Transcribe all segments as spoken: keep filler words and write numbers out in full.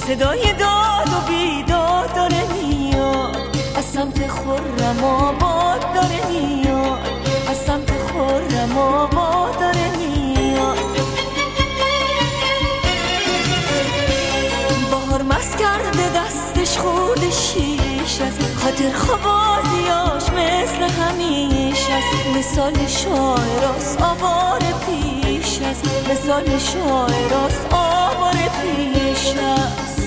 صدای داد و بیداد داره میاد، از سمت خرم آباد داره میاد، از سمت خرم آباد داره میاد. بهار مست کرده دستش خورده شیش از خاطر خوابازیاش مثل همیشه است. مثال شاعراست آوار پیش است، مثال شاعراست آوار پیش است.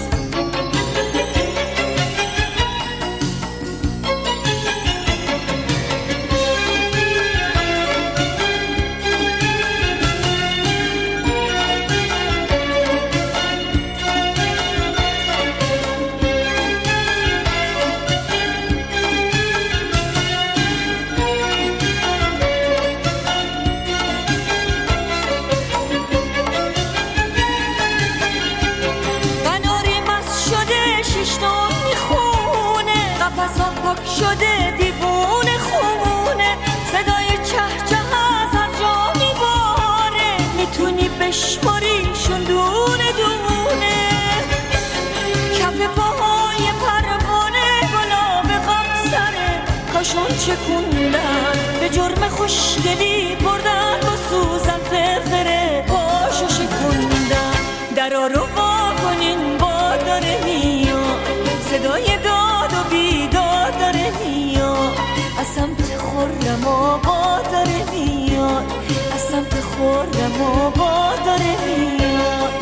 شده دیوونه خونه، صدای چه چه از هر جا میباره، میتونی بشماریشون دونه دونه. کف پاهای پروانه بالا به غم سره، کاشون چکوندن به جرم خوشگلی بردن با سوزن فرفره پاشو شکوندن. درا رو وا کنین باد داره میاد، صدای داد و بیداد داره میاد، از سمت خرم آباد داره میاد، از سمت خرم آباد داره میاد.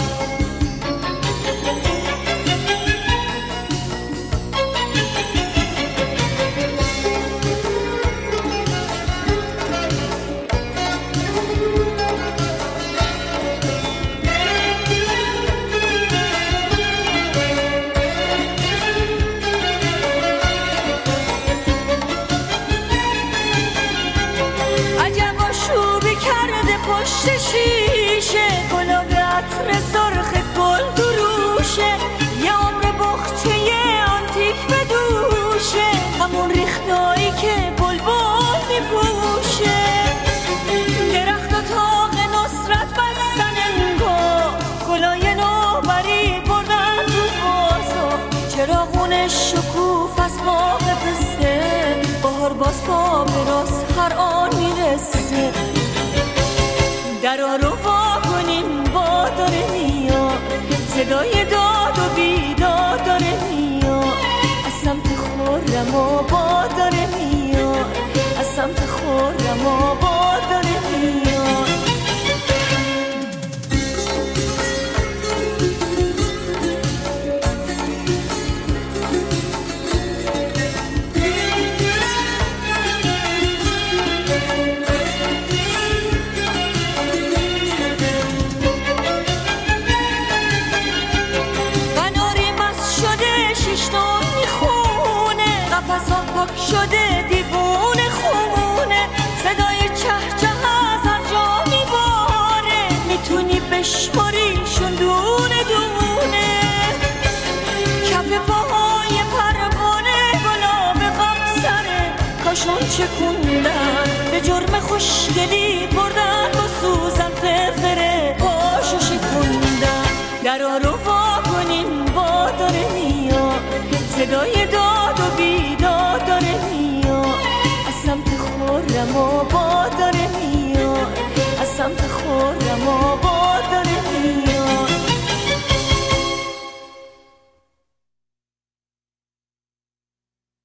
پشت شیشه گلاب عطر سرخ گل دروشه، یه عمر بخچه آنتیک به دوشه، همون ریختایی که بلبل میپوشه. درخت و تاق نصرت بستن انگار، گلای نوبری بردن تو بازار، چراغون شکوف از باغ پسته، بهار باز پا به راست هر آن میرسه. درا رو وا کنین باد داره میاد، صدای داد و بیداد داره میاد، از سمت خرم آباد داره میاد، از سمت خرم آباد داره میاد. پاک شده دیوونه خونه، صدای چه چه از هر جا میباره، میتونی بشماریشون دونه دونه. کف پاهای پروانه بالا به غم سره، کاشون چکوندن به جرم خوشگلی بردن با سوزن فرفره پاشو شکوندن. درا رو وا کنین باد داره میاد، صدای داد و بیداد داره میاد، از سمت خرم آباد داره میاد، از سمت خرم آباد داره میاد.